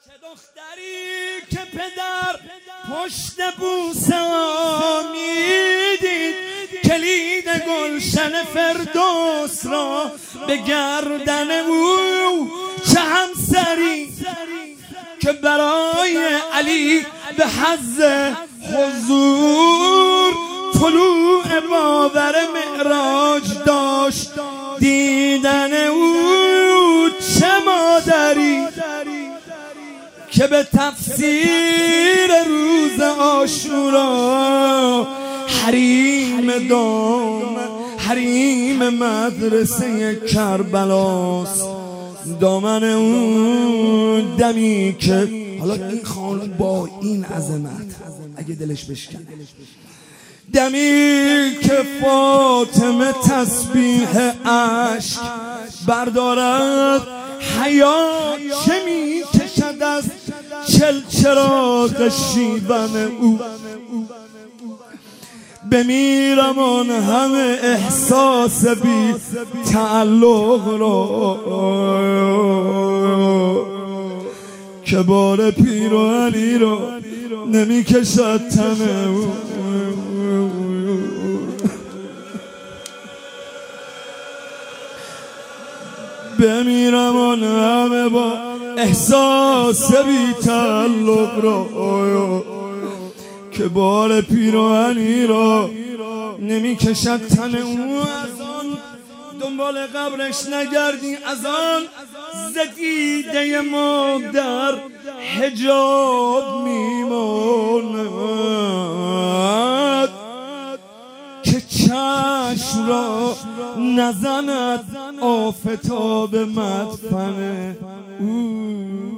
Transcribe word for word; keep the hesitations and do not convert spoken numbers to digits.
دختری که پدر پشت بوسه میدید، کلید گلشن فردوس را به گردن او، چه همسری که برای علی به حظ حضور طلوع باور معراج داشت دیدن او، چه مادری که به تفسیر روز عاشورا حریم دام حریم مدرسه کربلاست، دامن اون دمی که حالا این خانم با این عظمت اگه دلش بشکنه، دمی که فاطمه تسبیح عشق بردارد، حیات چه می کشد از چل چراغ شیون او، بمیرم آن همه احساس بی تعلق را که بار پیر و علی را نمی کشد تن او. بمیرم آن همه با احساس بی تعلق را که بار پیر و علی را نمی کشد تن او. از آن دنبال قبرش نگردی، از آن زدیده مادر حجاب میماند که چشم را نزند آفتاب مدفن او.